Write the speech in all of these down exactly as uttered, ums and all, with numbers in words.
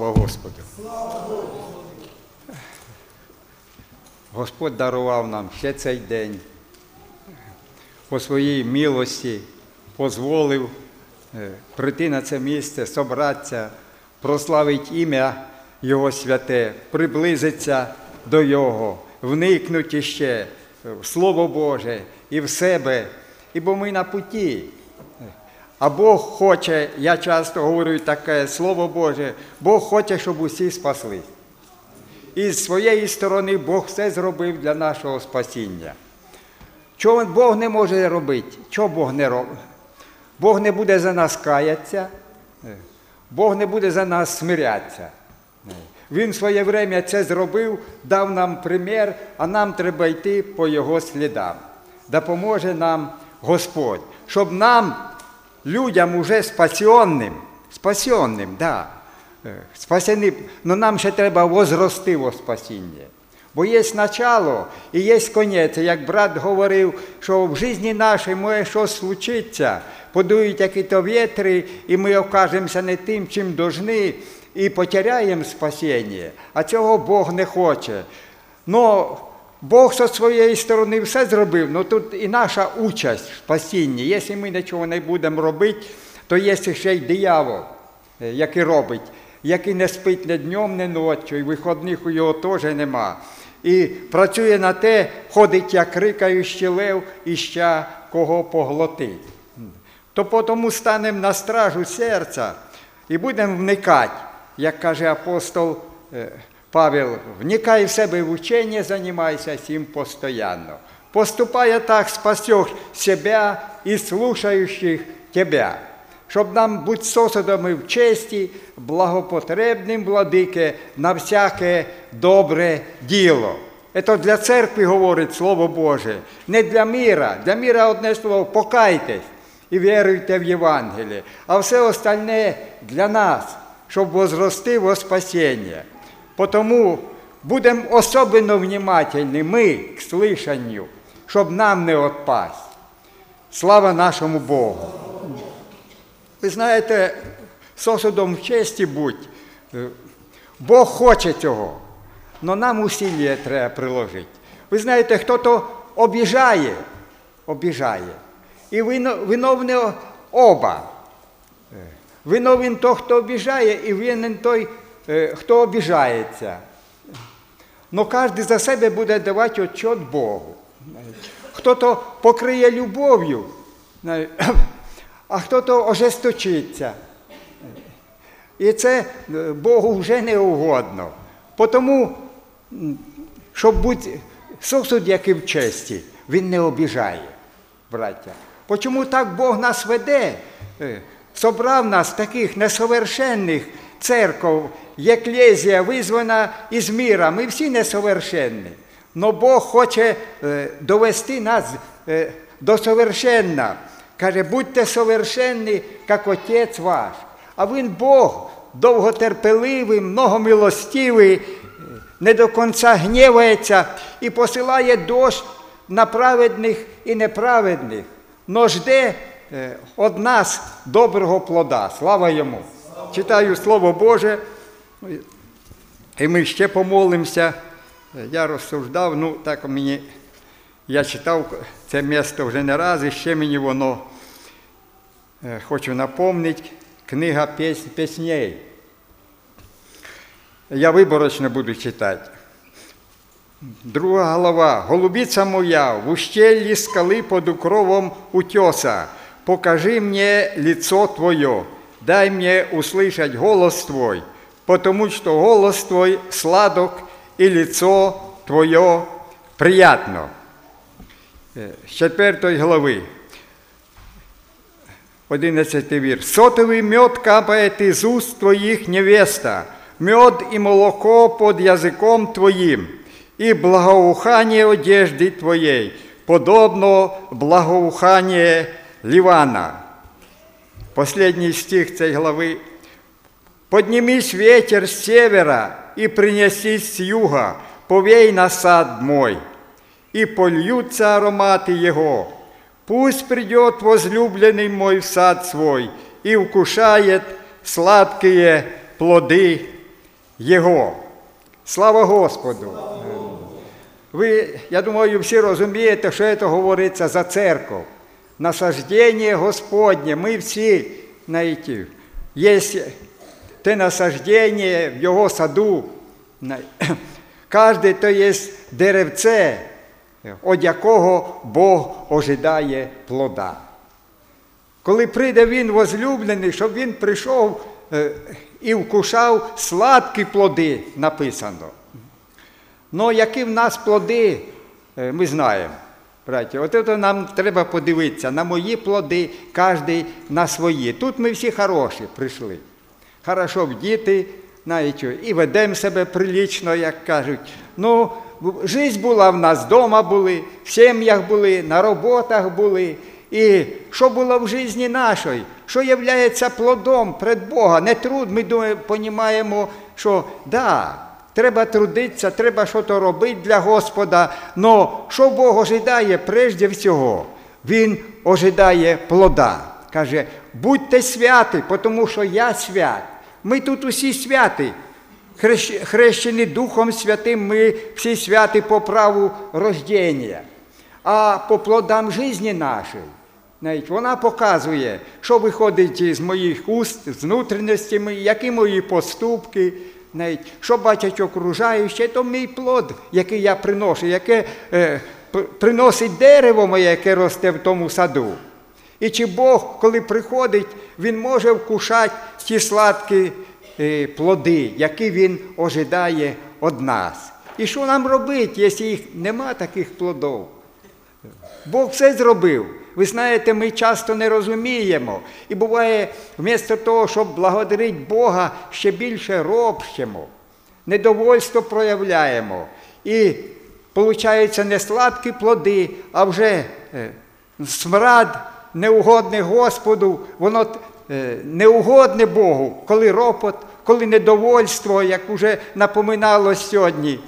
Слава Господу! Господь дарував нам ще цей день. По своїй милості дозволив прийти на це місце, собратися, прославити ім'я Його святе, приблизитися до Його, вникнути ще в Слово Боже і в себе, ібо ми на путі. А Бог хоче, я часто говорю таке Слово Боже, Бог хоче, щоб усі спаслись. І з своєї сторони Бог все зробив для нашого спасіння. Чого Бог не може робити? Чого Бог не робить? Бог не буде за нас каятися, Бог не буде за нас смирятися. Він в своє время це зробив, дав нам примір, а нам треба йти по Його слідам. Допоможе нам Господь, щоб нам, людям уже спасенним, спасенним, да, спасеним, но нам ще треба возрости во спасіння. Бо є начало і є конець. Як брат говорив, що в житті нашій може щось случиться, подують якісь вітри, і ми окажемося не тим, чим повинні, і потеряємо спасіння. А цього Бог не хоче. Но Бог зі своєї сторони все зробив, але тут і наша участь в спасінні. Якщо ми нічого не будемо робити, то є ще й диявол, який робить, який не спить ні днем, ні ночі, і виходних у його теж нема. І працює на те, ходить, як рикаючий лев, і ще кого поглотить. То тому станемо на стражу серця і будемо вникати, як каже апостол Павел, вникай в себе в учення, займайся цим постійно. Поступая так, спасеш себе і слушаючих тебе. Щоб нам бути сосудами в честі, благопотребним, владике, на всяке добре діло. Це для церкви говорить Слово Боже, не для міра. Для міра одне слово, покайтесь і віруйте в Євангеліє. А все остальне для нас, щоб возрости во спасіння. Тому будемо особливо внимательні ми к слышанню, щоб нам не відпасть. Слава нашому Богу! Ви знаєте, сосудом в честі будь, Бог хоче цього, але нам усилля треба приложити. Ви знаєте, хто-то обіжає, обіжає, і виновні оба. Виновен той, хто обіжає, і винен той, хто обіжається. Но кожен за себе буде давати отчет Богу. Хто-то покриє любов'ю, а хто-то ожесточиться. І це Богу вже не угодно. Тому, щоб бути сосуд, який в честі, він не обіжає, браття. Чому так Бог нас веде? Собрав нас таких несовершенних церков, еклезія визвана із міра. Ми всі несовершенні. Но Бог хоче довести нас до совершенна. Каже, будьте совершенні, як Отець ваш. А Він Бог, довготерпеливий, многомилостивий, не до кінця гнівається і посилає дощ на праведних і неправедних, но жде від нас доброго плода. Слава Йому! Читаю Слово Боже, і ми ще помолимося. Я розсуждав, ну так мені, я читав це місце вже не раз, і ще мені воно, хочу напомнити, книга пісней. Я виборочно буду читати. Друга глава. «Голубица моя, в ущелье скалы под укровом утеса, покажи мне лицо Твое, дай мне услышать голос Твой, потому что голос Твой сладок и лицо Твое приятно». З четвертої глави, одинадцятий вірш. «Сотовый мед капает из уст Твоих, невеста, мед и молоко под языком Твоим, и благоухание одежды Твоей, подобно благоухание Ливана». Последний стих цієї глави. «Поднимись ветер с севера и принесись с юга, повей на сад мой, и польются ароматы его. Пусть придет возлюбленный мой в сад свой и вкушает сладкие плоды Його. Слава Господу! Ви, я думаю, всі розумієте, що це говориться за церкву. Насаждення Господнє. Ми всі, знаєте, є те насаждення в Його саду. Кожен то є деревце, від якого Бог ожидає плода. Коли прийде Він возлюблений, щоб Він прийшов і вкушав сладкі плоди, написано. Ну, які в нас плоди, ми знаємо, браті. От це нам треба подивитися на мої плоди, кожен на свої. Тут ми всі хороші прийшли. Хорошо вдіти, знаєте, і ведемо себе прилічно, як кажуть. Ну, життя була в нас, вдома були, в сім'ях були, на роботах були. І що було в житті нашій, що є плодом перед Бога. Не труд, ми розуміємо, що да, треба трудитися, треба щось робити для Господа. Але що Бог ожидає прежде всього? Він ожидає плода. Каже, будьте святі, тому що я свят. Ми тут усі святі. Хрещені Духом Святим, ми всі святі по праву рождення. А по плодам житті нашої, навіть, вона показує, що виходить з моїх уст, з внутрішності, які мої поступки, навіть, що бачать окружаючі, то мій плод, який я приношу, яке е, приносить дерево моє, яке росте в тому саду. І чи Бог, коли приходить, Він може вкушати ті сладкі е, плоди, які Він ожидає від нас. І що нам робити, якщо їх нема таких плодів? Бог все зробив. Ви знаєте, ми часто не розуміємо. І буває, вмісто того, щоб благодарити Бога, ще більше ропщемо, недовольство проявляємо. І, виходить, не сладкі плоди, а вже е, смрад неугодний Господу, воно е, неугодне Богу, коли ропот, коли недовольство, як вже напоминалось сьогодні.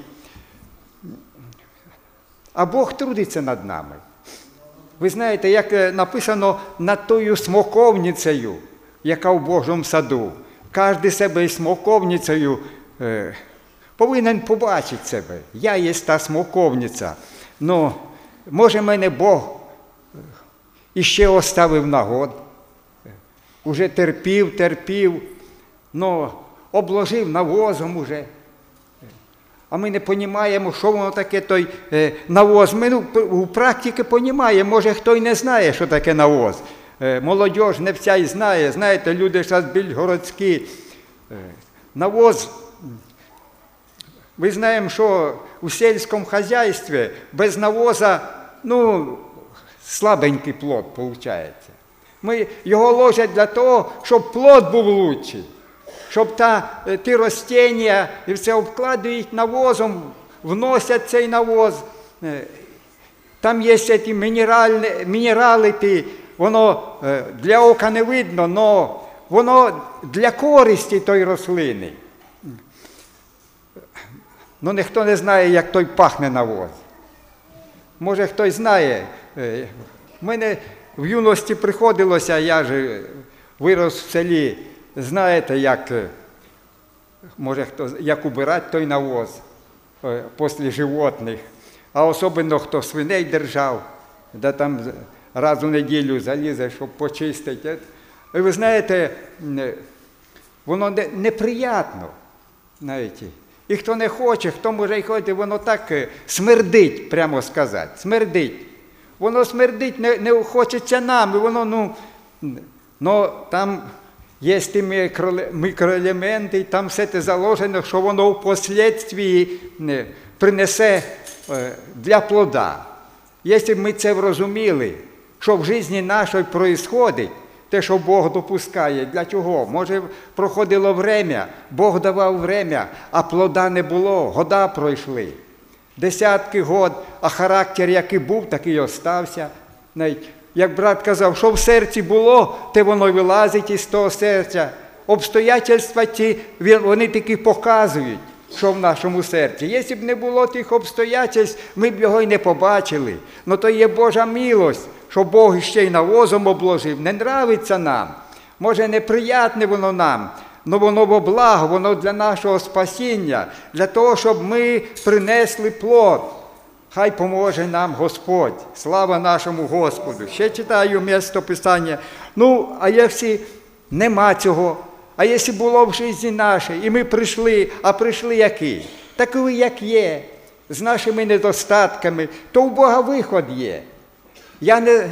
А Бог трудиться над нами. Ви знаєте, як написано над тою смоковницею, яка в Божому саду. Кожен себе із смоковницею е, повинен побачити себе. Я є та смоковниця. Ну, може, мене Бог іще оставив на год. Уже терпів, терпів, ну, обложив навозом уже. А ми не розуміємо, що воно таке той е, навоз. Ми ну, у практиці розуміємо, може хто й не знає, що таке навоз. Е, молодь не вся й знає, знаєте, люди зараз більш городські. Е, навоз, ми знаємо, що у сільському хазяйстві без навоза, ну, слабенький плод виходить. Ми його ложать для того, щоб плод був кращий. Щоб та, ті ростіння і все обкладають навозом, вносять цей навоз. Там є ці мінерали, мінерали ті, воно для ока не видно, але воно для користі тої рослини. Ну, ніхто не знає, як той пахне навоз. Може, хтось знає. В мене в юності приходилося, я ж вирос в селі. Знаєте, як, може, хто, як убирати той навоз е, після животних, а особливо хто свиней держав, де там раз у неділю залізе, щоб почистити. І ви знаєте, воно не, неприємно, знаєте. І хто не хоче, хто може й ходити, воно так смердить, прямо сказати, смердить. Воно смердить, не, не хочеться нам, і воно, ну, ну там... Є ті мікроелементи, там все це заложено, що воно впоследствии принесе для плода. Якщо б ми це зрозуміли, що в житті нашій відбувається, те, що Бог допускає, для чого? Може, проходило время, Бог давав время, а плода не було, года пройшли. Десятки год, а характер, який був, такий і остався. Як брат казав, що в серці було, те воно вилазить із того серця. Обстоятельства ті, вони таки показують, що в нашому серці. Якщо б не було тих обстоятельств, ми б його й не побачили. Но то є Божа милость, що Бог ще й навозом обложив. Не нравиться нам. Може, неприятне воно нам, но воно во благо, воно для нашого спасіння, для того, щоб ми принесли плод. Хай поможе нам Господь. Слава нашому Господу. Ще читаю місто Писання. Ну, а якщо нема цього, а якщо було в житті нашій, і ми прийшли, а прийшли який? Такий, як є, з нашими недостатками, то у Бога виход є. Я не,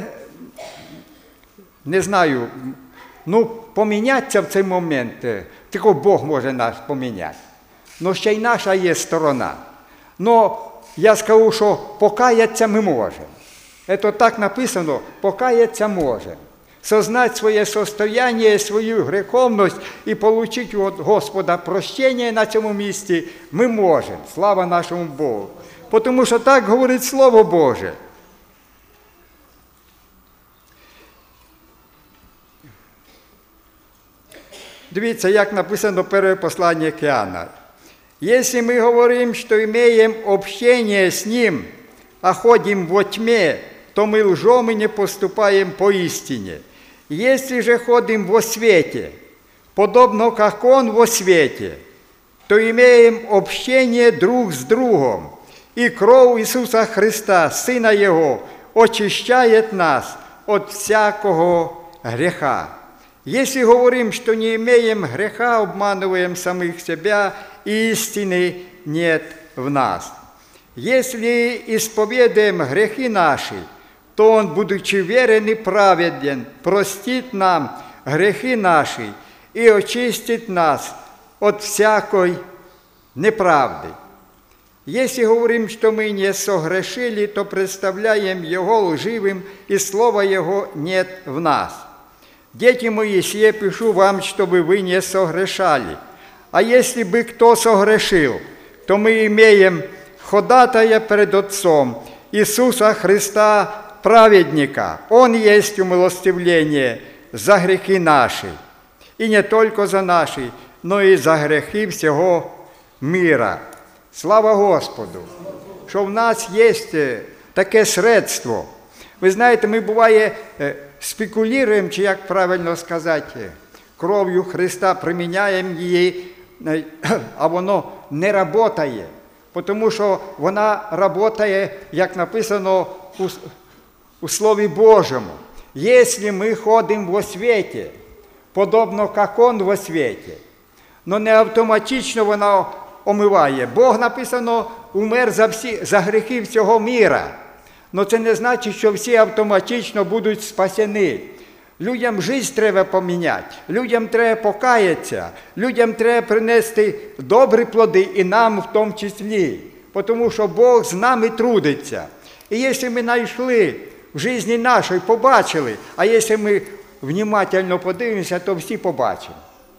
не знаю, ну, помінятися в цей момент, тільки Бог може нас поміняти. Но ще й наша є сторона. Но я скажу, що покаятися ми можемо. Це так написано, покаятися можемо. Сознать своє состояние, свою греховність і отримати від Господа прощення на цьому місці ми можемо. Слава нашому Богу. Тому що так говорить Слово Боже. Дивіться, як написано перше послання к Иоанна. «Если мы говорим, что имеем общение с Ним, а ходим во тьме, то мы лжем и не поступаем по истине. Если же ходим во свете, подобно как Он во свете, то имеем общение друг с другом, и кровь Иисуса Христа, Сына Его, очищает нас от всякого греха. Если говорим, что не имеем греха, обманываем самих себя, и истины нет в нас. Если исповедуем грехи наши, то Он, будучи верен и праведен, простит нам грехи наши и очистит нас от всякой неправды. Если говорим, что мы не согрешили, то представляем Его лживым, и слова Его нет в нас. Дети мои, сие пишу вам, чтобы вы не согрешали. А если бы кто согрешил, то мы имеем ходатая перед Отцом Иисуса Христа, праведника. Он есть умилостивление за грехи наши. И не только за наши, но и за грехи всего мира. Слава Господу, що в нас є таке средство. Ви знаєте, ми буває спекулюємо, чи як правильно сказати, кров'ю Христа приміняємо її, а воно не працює. Тому що вона працює, як написано у, у Слові Божому. Якщо ми ходимо во світі, подобно як Он во світі, но не автоматично вона омиває. Бог, написано, умер за, всі, за гріхи всього міра. Но це не значить, що всі автоматично будуть спасені. Людям життя треба поміняти, людям треба покаятися, людям треба принести добрі плоди, і нам в тому числі. Тому що Бог з нами трудиться. І якщо ми знайшли в житті нашій, побачили, а якщо ми внимательно подивимося, то всі побачимо.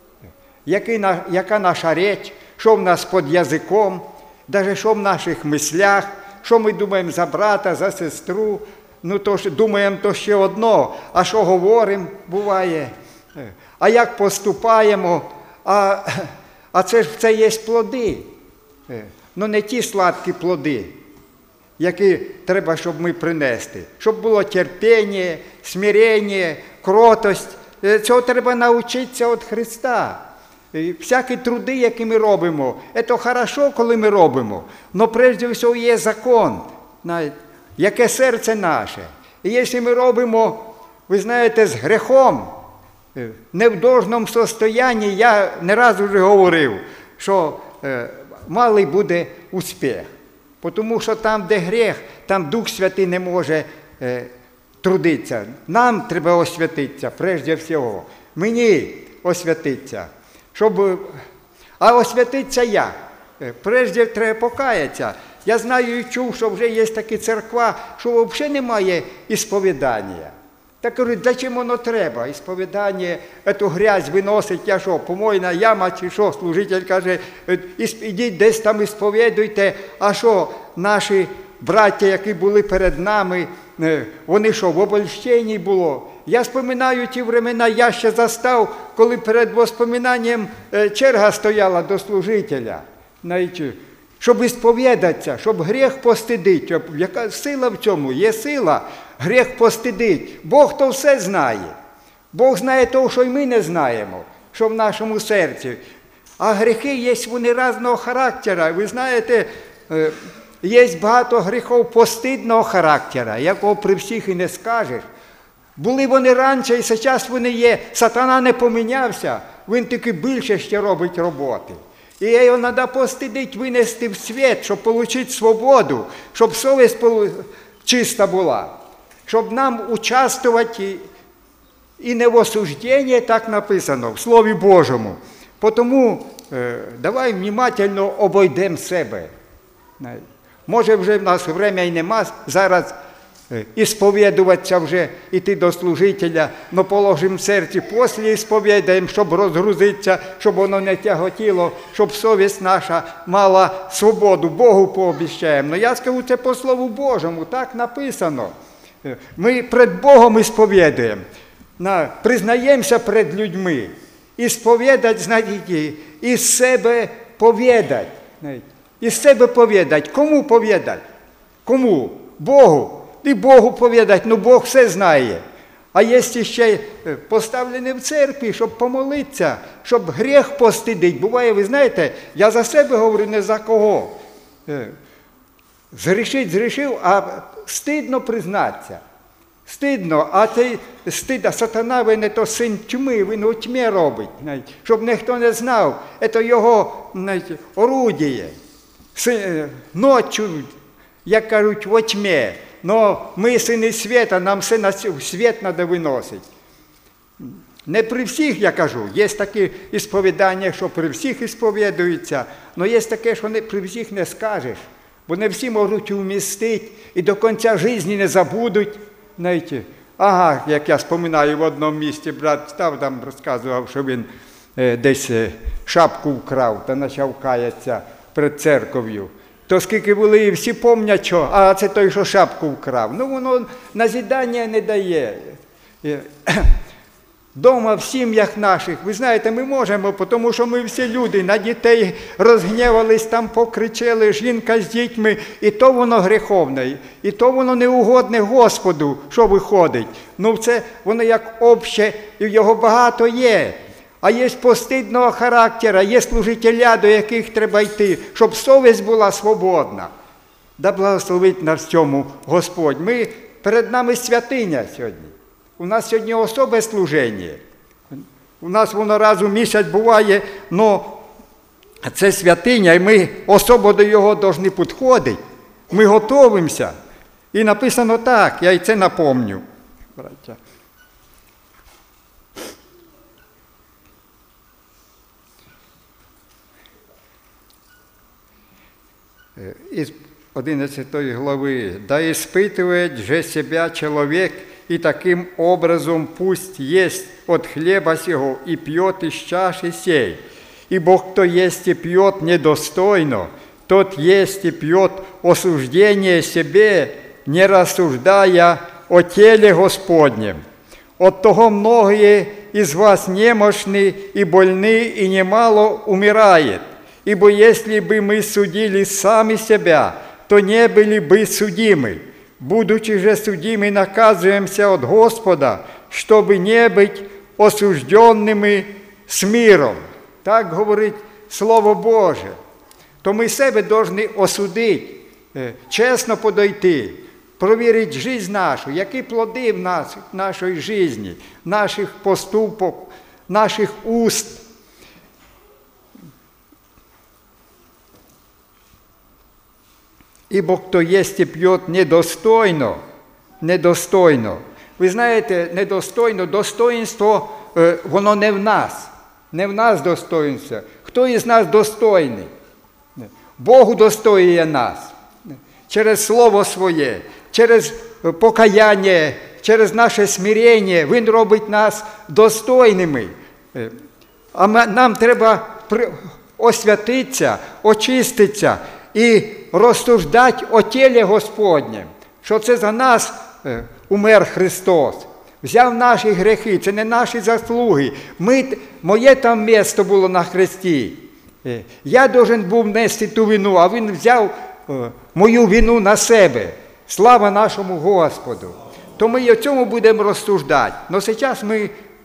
Яка наша річ, що в нас під язиком, навіть що в наших мислях, що ми думаємо за брата, за сестру, ну то ж думаємо то ще одно, а що говоримо, буває, а як поступаємо, а, а це ж це є плоди, ну не ті сладкі плоди, які треба, щоб ми принести, щоб було терпіння, смирення, кротость, цього треба навчитися від Христа. Всякі труди, які ми робимо, це хорошо, коли ми робимо, але прежде всього є закон, яке серце наше. І якщо ми робимо, ви знаєте, з грехом, не в должному стані, я не раз вже говорив, що малий буде успіх. Тому що там, де гріх, там Дух Святий не може трудитися. Нам треба освятитися, прежде всього. Мені освятитися. Щоб... А освятитися як? Прежде треба покаятися. Я знаю і чув, що вже є такі церква, що взагалі немає ісповідання. Так кажуть, для чим воно треба? Ісповідання, цю грязь виносить, я що, помойна яма чи що? Служитель каже, ідіть десь там ісповідуйте, а що, наші браття, які були перед нами, вони що, в обольщенні було? Я споминаю ті времена, я ще застав, коли перед воспоминанням черга стояла до служителя, щоб ісповідатися, щоб гріх постидити. Яка сила в цьому? Є сила, гріх постидить. Бог то все знає. Бог знає того, що й ми не знаємо. що в нашому серці. А гріхи є вони різного характеру. Ви знаєте, є багато гріхів постидного характеру, якого при всіх і не скажеш. Були вони раніше і зараз вони є. Сатана не помінявся, він тільки більше ще робить роботи. І його треба постидити, винести в світ, щоб отримати свободу, щоб совість чиста була, щоб нам участвувати і не в осужденні, так написано, в Слові Божому. Тому е, давай внимательно обійдемо себе. Може вже в нас время і нема зараз і сповідуватися вже, іти до служителя, но положимо в серці, після сповідаємо, щоб розгрузитися, щоб воно не тяготіло, щоб совість наша мала свободу, Богу пообіщаємо. Но я скажу це по Слову Божому, так написано. Ми перед Богом сповідаємо, признаємося перед людьми, і сповідати, знаєте, із себе повідати. Із себе повідати. Кому повідати? Кому? Богу. І Богу повідати, ну Бог все знає. А є ще поставлені в церкві, щоб помолитися, щоб гріх постидить. Буває, ви знаєте, я за себе говорю, не за кого. Згрішить, згрішив, а стидно признатися. Стидно, а цей стид, а сатана, він не то син тьми, він у тьмі робить. Знаєте, щоб ніхто не знав, це його, знаєте, орудіє. Ночі, як кажуть, во тьмі. Но ми сини світа, нам все на світ треба виносити. Не при всіх, я кажу, є такі ісповідання, що при всіх ісповідуються, але є таке, що не, при всіх не скажеш, бо не всі можуть вмістити і до кінця життя не забудуть. Знаєте, ага, як я споминаю в одному місці, брат став там, розказував, що він е, десь е, шапку вкрав та почав каятися перед церков'ю. То скільки були, і всі пам'ятають, що, а це той, що шапку вкрав. Ну, воно назідання не дає. Дома в сім'ях наших, ви знаєте, ми можемо, тому що ми всі люди, на дітей розгнівались, там покричали, жінка з дітьми, і то воно гріховне, і то воно неугодне Господу, що виходить. Ну, це воно як обще, і його багато є. А є постидного характеру, є служителя, до яких треба йти, щоб совість була свободна. Да благословить нас цьому Господь. Ми, перед нами святиня сьогодні. У нас сьогодні особе служення. У нас воно раз у місяць буває, але це святиня, і ми особо до його повинні підходити. Ми готуємося. І написано так, я і це напомню, браття. Из одиннадцатой главы. «Да испытывает же себя человек, и таким образом пусть есть от хлеба сего и пьет из чаши сей. Ибо кто есть и пьет недостойно, тот есть и пьет осуждение себе, не рассуждая о теле Господнем. От того многие из вас немощны и больны, и немало умирает. Ибо если бы мы судили сами себя, то не были бы судимы. Будучи же судимы, наказываемся от Господа, чтобы не быть осужденными с миром». Так говорить Слово Боже. То ми себе повинні осудити, чесно подойти, провірити життя нашу, які плоди в нас, в нашій житті, наших поступок, наших уст. Ибо кто есть и пьет недостойно, недостойно. Ви знаєте, недостойно, достоинство, воно не в нас. Не в нас достоинство. Хто із нас достойний? Богу достоює нас. Через Слово Своє, через покаяння, через наше смирення. Він робить нас достойними. А нам треба освятитися, очиститися і розсуждати о тілі Господнє, що це за нас умер Христос. Взяв наші гріхи, це не наші заслуги. Ми, моє там місце було на хресті. Я должен був нести ту вину, а Він взяв мою вину на себе. Слава нашому Господу. То ми і о цьому будемо розсуждати. Но зараз ми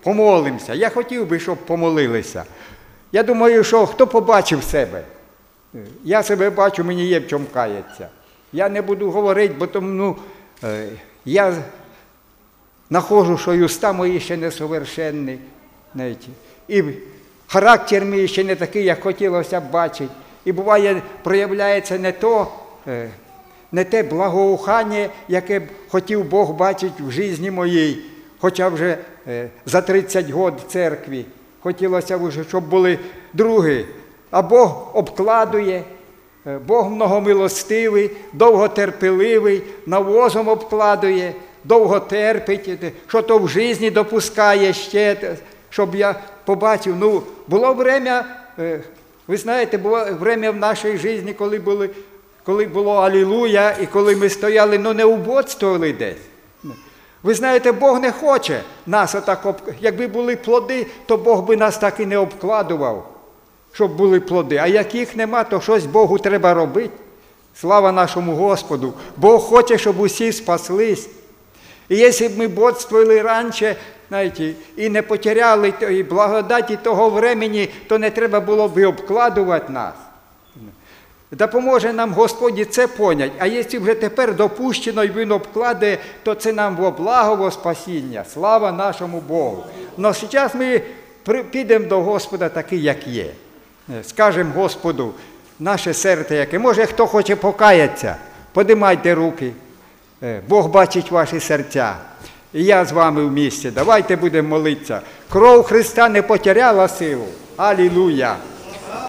помолимося. Я хотів би, щоб помолилися. Я думаю, що хто побачив себе? Я себе бачу, мені є в чому каятися. Я не буду говорити, бо тому, ну, я знаходжу, що і уста мої ще не совершенні. Знаєте. І характер мій ще не такий, як хотілося б бачити. І буває, проявляється не то, не те благоухання, яке б хотів Бог бачити в житті моїй, хоча вже за тридцять років в церкві. Хотілося б, щоб були другі. А Бог обкладує, Бог многомилостивий, довготерпеливий, навозом обкладує, довго терпить, що то в житті допускає ще, щоб я побачив. Ну, було время, ви знаєте, було время в нашій житті, коли, були, коли було алілуя, і коли ми стояли, ну не убодствували десь. Ви знаєте, Бог не хоче нас отак, об... якби були плоди, то Бог би нас так і не обкладував, щоб були плоди. А як їх нема, то щось Богу треба робити. Слава нашому Господу. Бог хоче, щоб усі спаслись. І якщо б ми бодствували раніше, знаєте, і не потеряли і благодаті того времени, то не треба було б обкладувати нас. Допоможе нам Господь це поняти. А якщо вже тепер допущено і Він обкладає, то це нам во благо, во спасіння. Слава нашому Богу. Но зараз ми підемо до Господа такий, як є. Скажемо Господу, наше серце яке. Може, хто хоче покаятися, подимайте руки. Бог бачить ваші серця. І я з вами в місті. Давайте будемо молитися. Кров Христа не потеряла силу. Алілуя!